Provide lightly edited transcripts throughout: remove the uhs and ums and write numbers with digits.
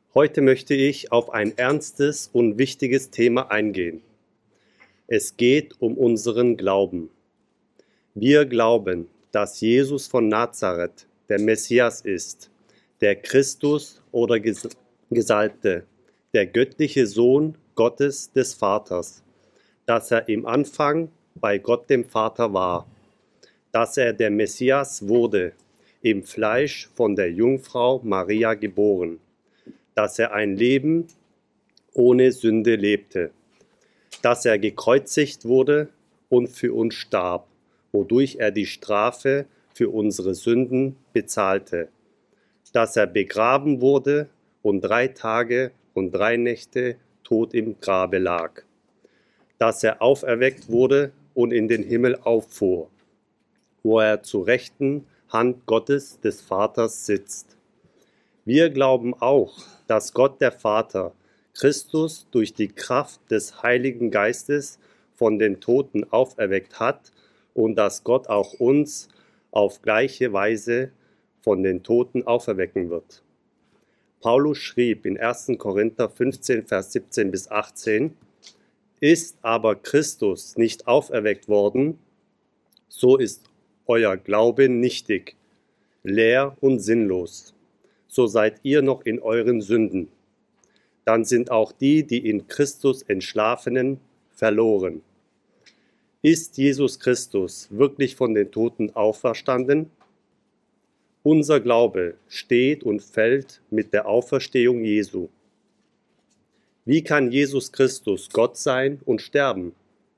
Heute möchte ich auf ein ernstes und wichtiges Thema eingehen. Es geht um unseren Glauben. Wir glauben, dass Jesus von Nazareth der Messias ist, der Christus oder Gesalbte, der göttliche Sohn Gottes des Vaters, dass er im Anfang bei Gott dem Vater war, dass er der Messias wurde, im Fleisch von der Jungfrau Maria geboren, dass er ein Leben ohne Sünde lebte, dass er gekreuzigt wurde und für uns starb, wodurch er die Strafe für unsere Sünden bezahlte, dass er begraben wurde und 3 Tage und 3 Nächte tot im Grabe lag, dass er auferweckt wurde und in den Himmel auffuhr, wo er zur rechten Hand Gottes des Vaters sitzt. Wir glauben auch, dass Gott der Vater Christus durch die Kraft des Heiligen Geistes von den Toten auferweckt hat und dass Gott auch uns auf gleiche Weise von den Toten auferwecken wird. Paulus schrieb in 1. Korinther 15, Vers 17 bis 18, ist aber Christus nicht auferweckt worden, so ist euer Glaube nichtig, leer und sinnlos. So seid ihr noch in euren Sünden. Dann sind auch die, die in Christus Entschlafenen, verloren. Ist Jesus Christus wirklich von den Toten auferstanden? Unser Glaube steht und fällt mit der Auferstehung Jesu. Wie kann Jesus Christus Gott sein und sterben?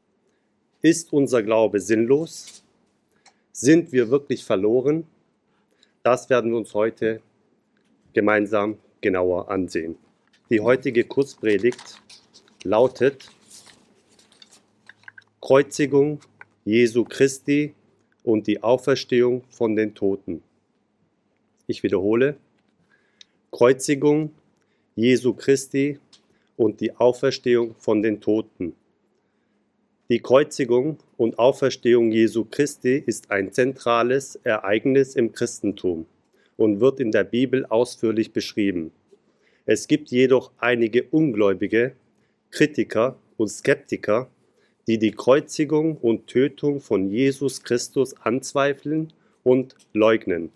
Ist unser Glaube sinnlos? Sind wir wirklich verloren? Das werden wir uns heute gemeinsam genauer ansehen. Die heutige Kurzpredigt lautet Kreuzigung Jesu Christi und die Auferstehung von den Toten. Ich wiederhole, Kreuzigung Jesu Christi und die Auferstehung von den Toten. Die Kreuzigung und Auferstehung Jesu Christi ist ein zentrales Ereignis im Christentum und wird in der Bibel ausführlich beschrieben. Es gibt jedoch einige Ungläubige, Kritiker und Skeptiker, die die Kreuzigung und Tötung von Jesus Christus anzweifeln und leugnen.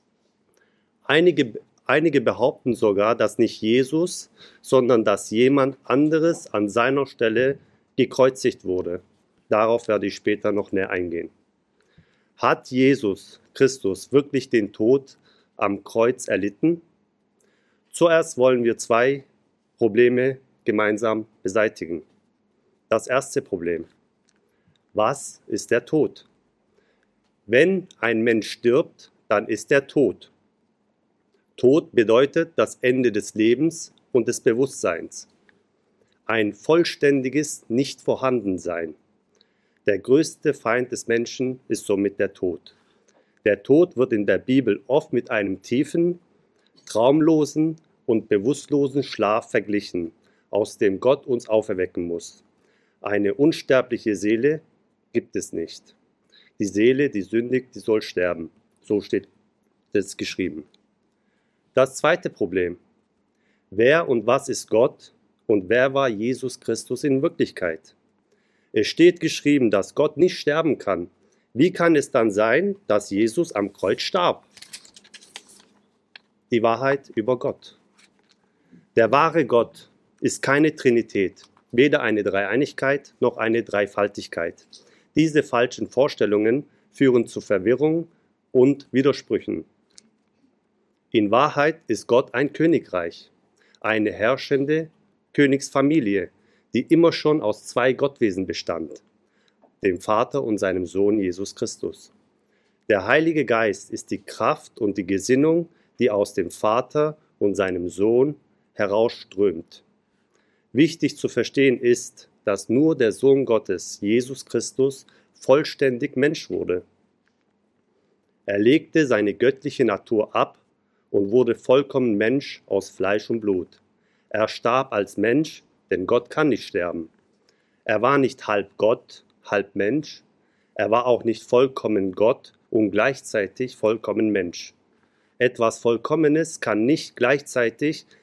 Einige behaupten sogar, dass nicht Jesus, sondern dass jemand anderes an seiner Stelle gekreuzigt wurde. Darauf werde ich später noch näher eingehen. Hat Jesus Christus wirklich den Tod am Kreuz erlitten? Zuerst wollen wir 2 Probleme gemeinsam beseitigen. Das erste Problem. Was ist der Tod? Wenn ein Mensch stirbt, dann ist er tot. Tod bedeutet das Ende des Lebens und des Bewusstseins. Ein vollständiges Nichtvorhandensein. Der größte Feind des Menschen ist somit der Tod. Der Tod wird in der Bibel oft mit einem tiefen, traumlosen und bewusstlosen Schlaf verglichen, aus dem Gott uns auferwecken muss. Eine unsterbliche Seele gibt es nicht. Die Seele, die sündigt, die soll sterben. So steht es geschrieben. Das zweite Problem. Wer und was ist Gott und wer war Jesus Christus in Wirklichkeit? Es steht geschrieben, dass Gott nicht sterben kann. Wie kann es dann sein, dass Jesus am Kreuz starb? Die Wahrheit über Gott. Der wahre Gott ist keine Trinität, weder eine Dreieinigkeit noch eine Dreifaltigkeit. Diese falschen Vorstellungen führen zu Verwirrung und Widersprüchen. In Wahrheit ist Gott ein Königreich, eine herrschende Königsfamilie, die immer schon aus 2 Gottwesen bestand, dem Vater und seinem Sohn Jesus Christus. Der Heilige Geist ist die Kraft und die Gesinnung, die aus dem Vater und seinem Sohn herausströmt. Wichtig zu verstehen ist, dass nur der Sohn Gottes, Jesus Christus, vollständig Mensch wurde. Er legte seine göttliche Natur ab und wurde vollkommen Mensch aus Fleisch und Blut. Er starb als Mensch, denn Gott kann nicht sterben. Er war nicht halb Gott, halb Mensch. Er war auch nicht vollkommen Gott und gleichzeitig vollkommen Mensch. Etwas Vollkommenes kann nicht gleichzeitig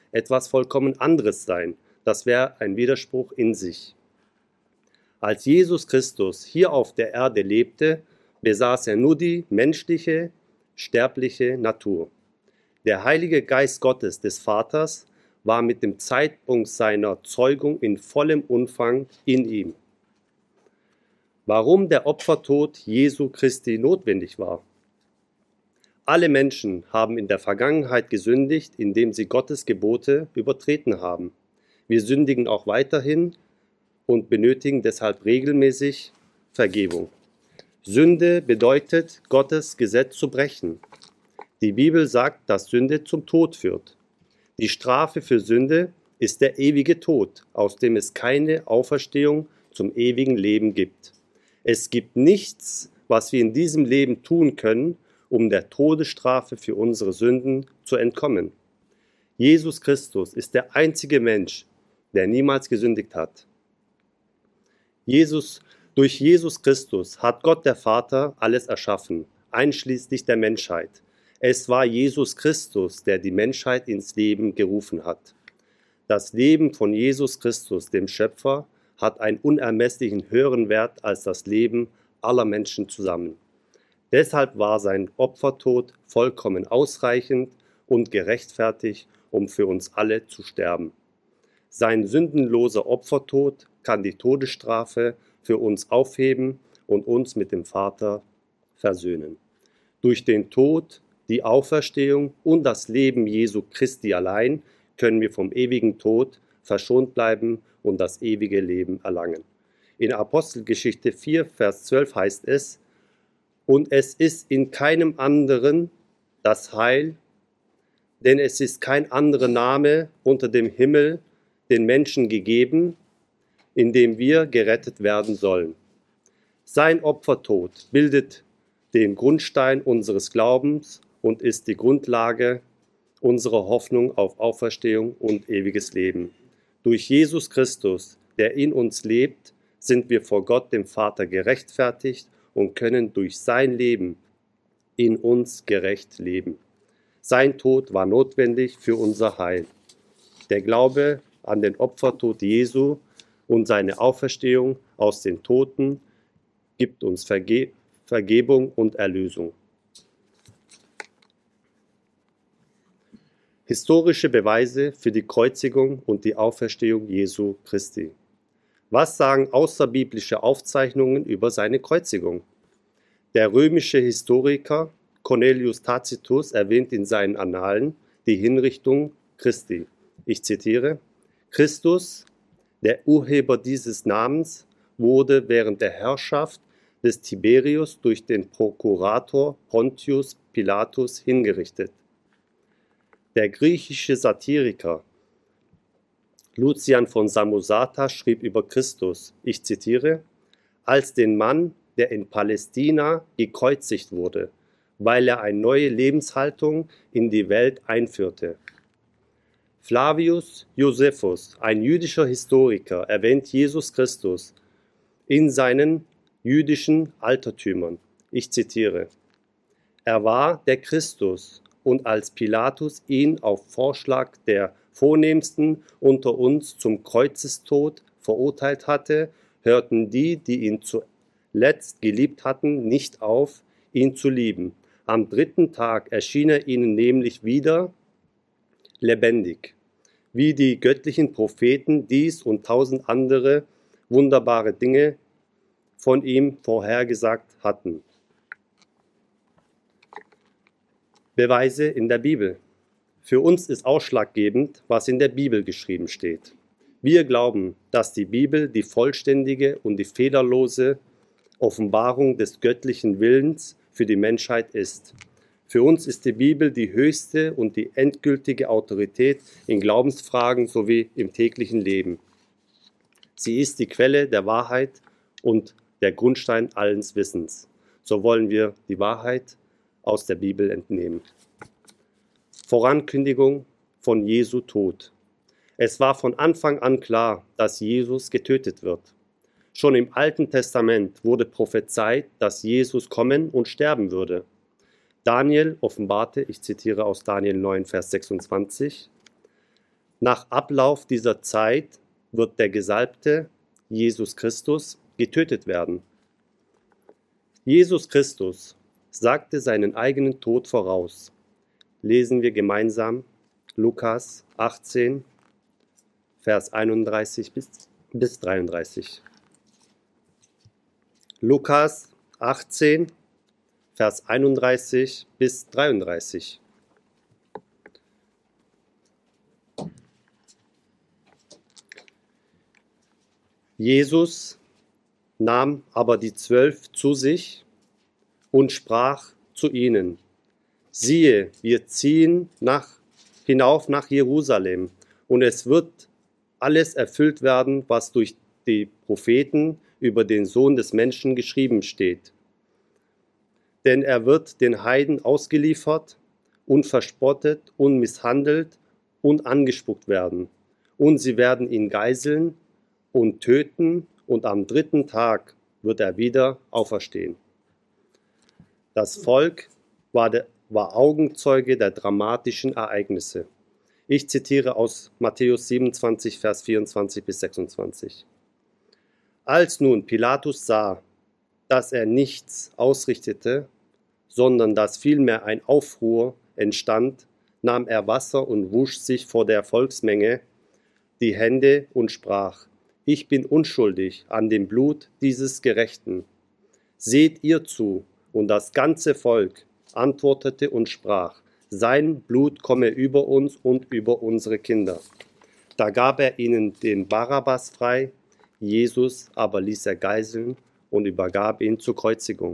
etwas vollkommen anderes sein. Das wäre ein Widerspruch in sich. Als Jesus Christus hier auf der Erde lebte, besaß er nur die menschliche, sterbliche Natur. Der Heilige Geist Gottes des Vaters war mit dem Zeitpunkt seiner Zeugung in vollem Umfang in ihm. Warum der Opfertod Jesu Christi notwendig war? Alle Menschen haben in der Vergangenheit gesündigt, indem sie Gottes Gebote übertreten haben. Wir sündigen auch weiterhin und benötigen deshalb regelmäßig Vergebung. Sünde bedeutet, Gottes Gesetz zu brechen. Die Bibel sagt, dass Sünde zum Tod führt. Die Strafe für Sünde ist der ewige Tod, aus dem es keine Auferstehung zum ewigen Leben gibt. Es gibt nichts, was wir in diesem Leben tun können, um der Todesstrafe für unsere Sünden zu entkommen. Jesus Christus ist der einzige Mensch, der niemals gesündigt hat. Durch Jesus Christus hat Gott der Vater alles erschaffen, einschließlich der Menschheit. Es war Jesus Christus, der die Menschheit ins Leben gerufen hat. Das Leben von Jesus Christus, dem Schöpfer, hat einen unermesslichen höheren Wert als das Leben aller Menschen zusammen. Deshalb war sein Opfertod vollkommen ausreichend und gerechtfertigt, um für uns alle zu sterben. Sein sündenloser Opfertod kann die Todesstrafe für uns aufheben und uns mit dem Vater versöhnen. Durch den Tod, die Auferstehung und das Leben Jesu Christi allein können wir vom ewigen Tod verschont bleiben und das ewige Leben erlangen. In Apostelgeschichte 4, Vers 12 heißt es: Und es ist in keinem anderen das Heil, denn es ist kein anderer Name unter dem Himmel den Menschen gegeben, in dem wir gerettet werden sollen. Sein Opfertod bildet den Grundstein unseres Glaubens und ist die Grundlage unserer Hoffnung auf Auferstehung und ewiges Leben. Durch Jesus Christus, der in uns lebt, sind wir vor Gott, dem Vater, gerechtfertigt und können durch sein Leben in uns gerecht leben. Sein Tod war notwendig für unser Heil. Der Glaube an den Opfertod Jesu und seine Auferstehung aus den Toten gibt uns Vergebung und Erlösung. Historische Beweise für die Kreuzigung und die Auferstehung Jesu Christi. Was sagen außerbiblische Aufzeichnungen über seine Kreuzigung? Der römische Historiker Cornelius Tacitus erwähnt in seinen Annalen die Hinrichtung Christi. Ich zitiere: Christus, der Urheber dieses Namens, wurde während der Herrschaft des Tiberius durch den Prokurator Pontius Pilatus hingerichtet. Der griechische Satiriker Lucian von Samosata schrieb über Christus, ich zitiere: als den Mann, der in Palästina gekreuzigt wurde, weil er eine neue Lebenshaltung in die Welt einführte. Flavius Josephus, ein jüdischer Historiker, erwähnt Jesus Christus in seinen jüdischen Altertümern. Ich zitiere: Er war der Christus, und als Pilatus ihn auf Vorschlag der Vornehmsten unter uns zum Kreuzestod verurteilt hatte, hörten die, die ihn zuletzt geliebt hatten, nicht auf, ihn zu lieben. Am dritten Tag erschien er ihnen nämlich wieder lebendig, wie die göttlichen Propheten dies und 1000 andere wunderbare Dinge von ihm vorhergesagt hatten. Beweise in der Bibel. Für uns ist ausschlaggebend, was in der Bibel geschrieben steht. Wir glauben, dass die Bibel die vollständige und die fehlerlose Offenbarung des göttlichen Willens für die Menschheit ist. Für uns ist die Bibel die höchste und die endgültige Autorität in Glaubensfragen sowie im täglichen Leben. Sie ist die Quelle der Wahrheit und der Grundstein allen Wissens. So wollen wir die Wahrheit aus der Bibel entnehmen. Vorankündigung von Jesu Tod. Es war von Anfang an klar, dass Jesus getötet wird. Schon im Alten Testament wurde prophezeit, dass Jesus kommen und sterben würde. Daniel offenbarte, ich zitiere aus Daniel 9, Vers 26, Nach Ablauf dieser Zeit wird der Gesalbte, Jesus Christus, getötet werden. Jesus Christus sagte seinen eigenen Tod voraus. Lesen wir gemeinsam Lukas 18, Vers 31 bis 33. Lukas 18, Vers 31 bis 33. Jesus nahm aber die 12 zu sich und sprach zu ihnen: Siehe, wir ziehen hinauf nach Jerusalem, und es wird alles erfüllt werden, was durch die Propheten über den Sohn des Menschen geschrieben steht. Denn er wird den Heiden ausgeliefert und verspottet und misshandelt und angespuckt werden. Und sie werden ihn geißeln und töten, und am 3. Tag wird er wieder auferstehen. Das Volk war Augenzeuge der dramatischen Ereignisse. Ich zitiere aus Matthäus 27, Vers 24 bis 26. Als nun Pilatus sah, dass er nichts ausrichtete, sondern dass vielmehr ein Aufruhr entstand, nahm er Wasser und wusch sich vor der Volksmenge die Hände und sprach: Ich bin unschuldig an dem Blut dieses Gerechten. Seht ihr zu. Und das ganze Volk antwortete und sprach: Sein Blut komme über uns und über unsere Kinder. Da gab er ihnen den Barabbas frei, Jesus aber ließ er geißeln und übergab ihn zur Kreuzigung.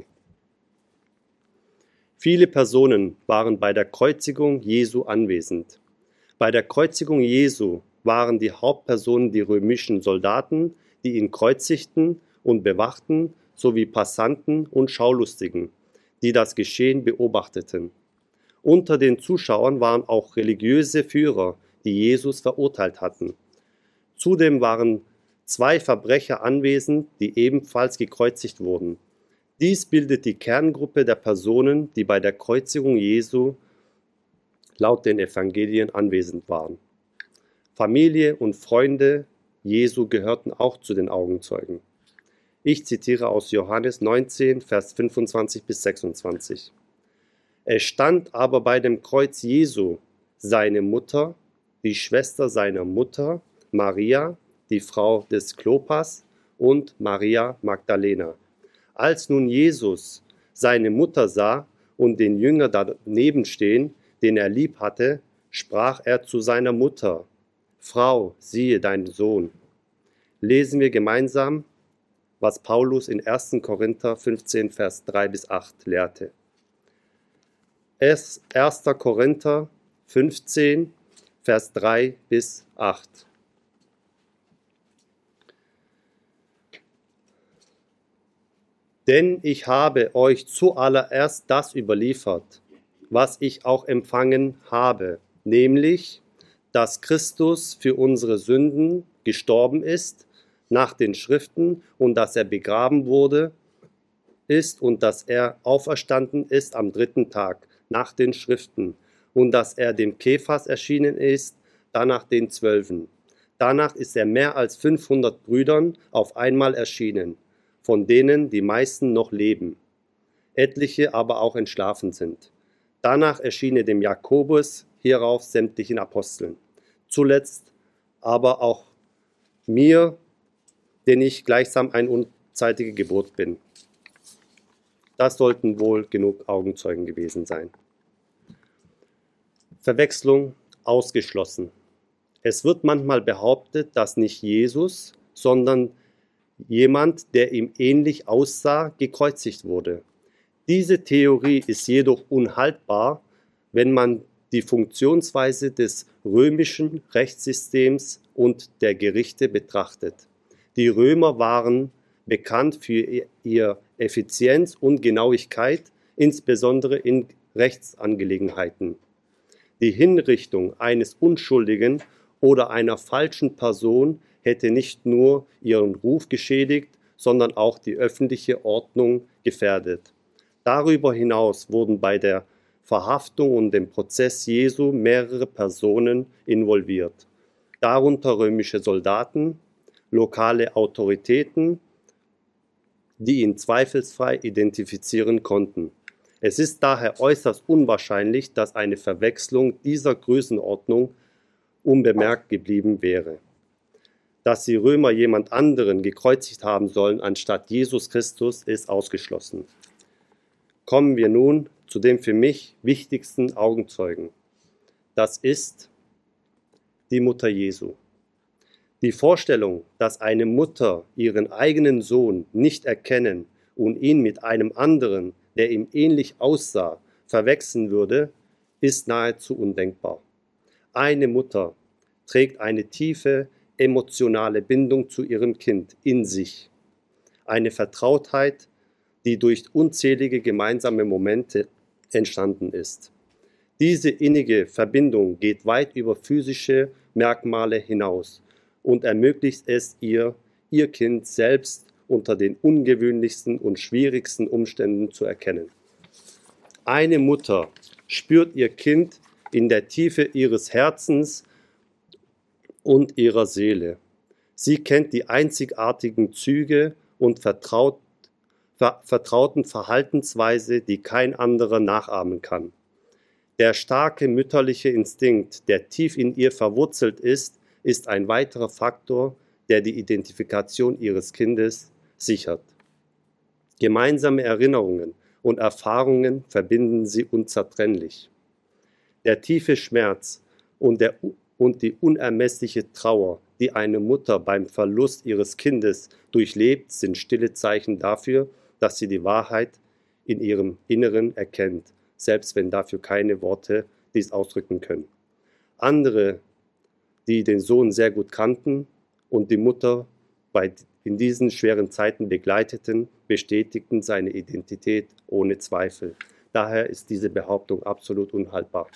Viele Personen waren bei der Kreuzigung Jesu anwesend. Bei der Kreuzigung Jesu waren die Hauptpersonen die römischen Soldaten, die ihn kreuzigten und bewachten, sowie Passanten und Schaulustigen, die das Geschehen beobachteten. Unter den Zuschauern waren auch religiöse Führer, die Jesus verurteilt hatten. Zudem waren 2 Verbrecher anwesend, die ebenfalls gekreuzigt wurden. Dies bildet die Kerngruppe der Personen, die bei der Kreuzigung Jesu laut den Evangelien anwesend waren. Familie und Freunde Jesu gehörten auch zu den Augenzeugen. Ich zitiere aus Johannes 19, Vers 25 bis 26. Es stand aber bei dem Kreuz Jesu seine Mutter, die Schwester seiner Mutter, Maria, die Frau des Klopas, und Maria Magdalena. Als nun Jesus seine Mutter sah und den Jünger daneben stehen, den er lieb hatte, sprach er zu seiner Mutter: Frau, siehe deinen Sohn. Lesen wir gemeinsam, was Paulus in 1. Korinther 15, Vers 3 bis 8 lehrte. 1. Korinther 15, Vers 3 bis 8. Denn ich habe euch zuallererst das überliefert, was ich auch empfangen habe, nämlich, dass Christus für unsere Sünden gestorben ist, nach den Schriften, und dass er begraben wurde ist und dass er auferstanden ist am 3. Tag, nach den Schriften, und dass er dem Kephas erschienen ist, danach den 12. Danach ist er mehr als 500 Brüdern auf einmal erschienen, von denen die meisten noch leben, etliche aber auch entschlafen sind. Danach erschien er dem Jakobus, hierauf sämtlichen Aposteln. Zuletzt aber auch mir, den ich gleichsam eine unzeitige Geburt bin. Das sollten wohl genug Augenzeugen gewesen sein. Verwechslung ausgeschlossen. Es wird manchmal behauptet, dass nicht Jesus, sondern jemand, der ihm ähnlich aussah, gekreuzigt wurde. Diese Theorie ist jedoch unhaltbar, wenn man die Funktionsweise des römischen Rechtssystems und der Gerichte betrachtet. Die Römer waren bekannt für ihre Effizienz und Genauigkeit, insbesondere in Rechtsangelegenheiten. Die Hinrichtung eines Unschuldigen oder einer falschen Person hätte nicht nur ihren Ruf geschädigt, sondern auch die öffentliche Ordnung gefährdet. Darüber hinaus wurden bei der Verhaftung und dem Prozess Jesu mehrere Personen involviert. darunter römische Soldaten, lokale Autoritäten, die ihn zweifelsfrei identifizieren konnten. Es ist daher äußerst unwahrscheinlich, dass eine Verwechslung dieser Größenordnung unbemerkt geblieben wäre. Dass die Römer jemand anderen gekreuzigt haben sollen anstatt Jesus Christus, ist ausgeschlossen. Kommen wir nun zu dem für mich wichtigsten Augenzeugen. Das ist die Mutter Jesu. Die Vorstellung, dass eine Mutter ihren eigenen Sohn nicht erkennen und ihn mit einem anderen, der ihm ähnlich aussah, verwechseln würde, ist nahezu undenkbar. Eine Mutter trägt eine tiefe emotionale Bindung zu ihrem Kind in sich. Eine Vertrautheit, die durch unzählige gemeinsame Momente entstanden ist. Diese innige Verbindung geht weit über physische Merkmale hinaus und ermöglicht es ihr Kind selbst unter den ungewöhnlichsten und schwierigsten Umständen zu erkennen. Eine Mutter spürt ihr Kind in der Tiefe ihres Herzens und ihrer Seele. Sie kennt die einzigartigen Züge und vertrauten Verhaltensweise, die kein anderer nachahmen kann. Der starke mütterliche Instinkt, der tief in ihr verwurzelt ist ein weiterer Faktor, der die Identifikation ihres Kindes sichert. Gemeinsame Erinnerungen und Erfahrungen verbinden sie unzertrennlich. Der tiefe Schmerz und die unermessliche Trauer, die eine Mutter beim Verlust ihres Kindes durchlebt, sind stille Zeichen dafür, dass sie die Wahrheit in ihrem Inneren erkennt, selbst wenn dafür keine Worte dies ausdrücken können. Andere, die den Sohn sehr gut kannten und die Mutter in diesen schweren Zeiten begleiteten, bestätigten seine Identität ohne Zweifel. Daher ist diese Behauptung absolut unhaltbar.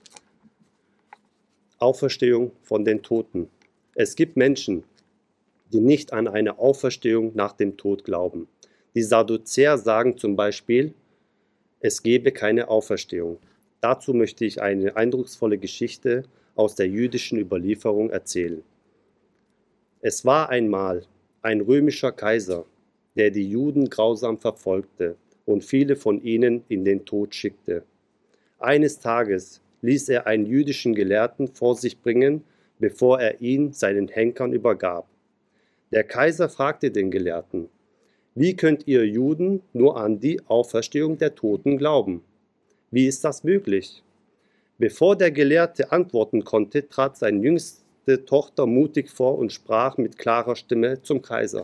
Auferstehung von den Toten. Es gibt Menschen, die nicht an eine Auferstehung nach dem Tod glauben. Die Sadduzäer sagen zum Beispiel, es gebe keine Auferstehung. Dazu möchte ich eine eindrucksvolle Geschichte aus der jüdischen Überlieferung erzählen. Es war einmal ein römischer Kaiser, der die Juden grausam verfolgte und viele von ihnen in den Tod schickte. Eines Tages ließ er einen jüdischen Gelehrten vor sich bringen, bevor er ihn seinen Henkern übergab. Der Kaiser fragte den Gelehrten: Wie könnt ihr Juden nur an die Auferstehung der Toten glauben? Wie ist das möglich? Bevor der Gelehrte antworten konnte, trat seine jüngste Tochter mutig vor und sprach mit klarer Stimme zum Kaiser: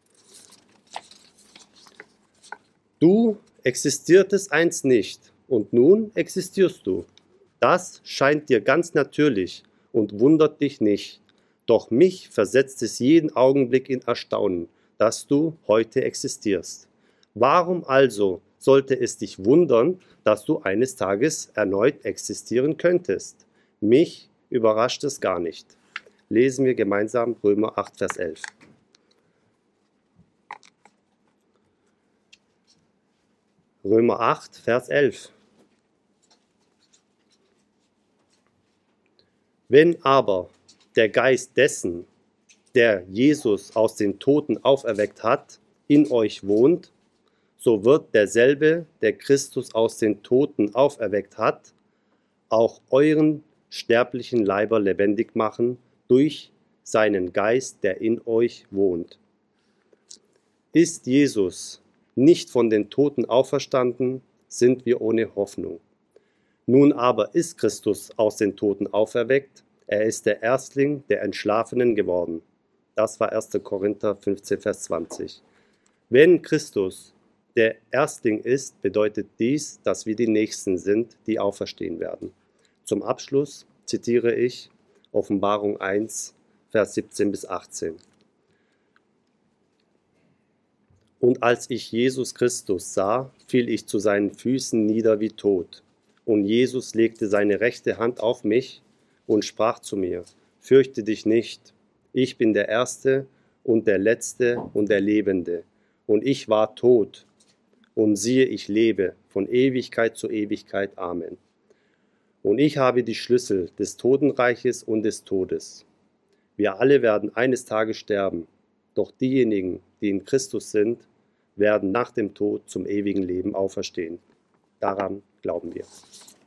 Du existiertest einst nicht, und nun existierst du. Das scheint dir ganz natürlich und wundert dich nicht. Doch mich versetzt es jeden Augenblick in Erstaunen, dass du heute existierst. Warum also sollte es dich wundern, dass du eines Tages erneut existieren könntest? Mich überrascht es gar nicht. Lesen wir gemeinsam Römer 8, Vers 11. Römer 8, Vers 11. Wenn aber der Geist dessen, der Jesus aus den Toten auferweckt hat, in euch wohnt, so wird derselbe, der Christus aus den Toten auferweckt hat, auch euren sterblichen Leiber lebendig machen durch seinen Geist, der in euch wohnt. Ist Jesus nicht von den Toten auferstanden, sind wir ohne Hoffnung. Nun aber ist Christus aus den Toten auferweckt, er ist der Erstling der Entschlafenen geworden. Das war 1. Korinther 15, Vers 20. Wenn Christus der Erstling ist, bedeutet dies, dass wir die Nächsten sind, die auferstehen werden. Zum Abschluss zitiere ich Offenbarung 1, Vers 17 bis 18. Und als ich Jesus Christus sah, fiel ich zu seinen Füßen nieder wie tot. Und Jesus legte seine rechte Hand auf mich und sprach zu mir: Fürchte dich nicht, ich bin der Erste und der Letzte und der Lebende. Und ich war tot, und siehe, ich lebe von Ewigkeit zu Ewigkeit. Amen. Und ich habe die Schlüssel des Totenreiches und des Todes. Wir alle werden eines Tages sterben, doch diejenigen, die in Christus sind, werden nach dem Tod zum ewigen Leben auferstehen. Daran glauben wir.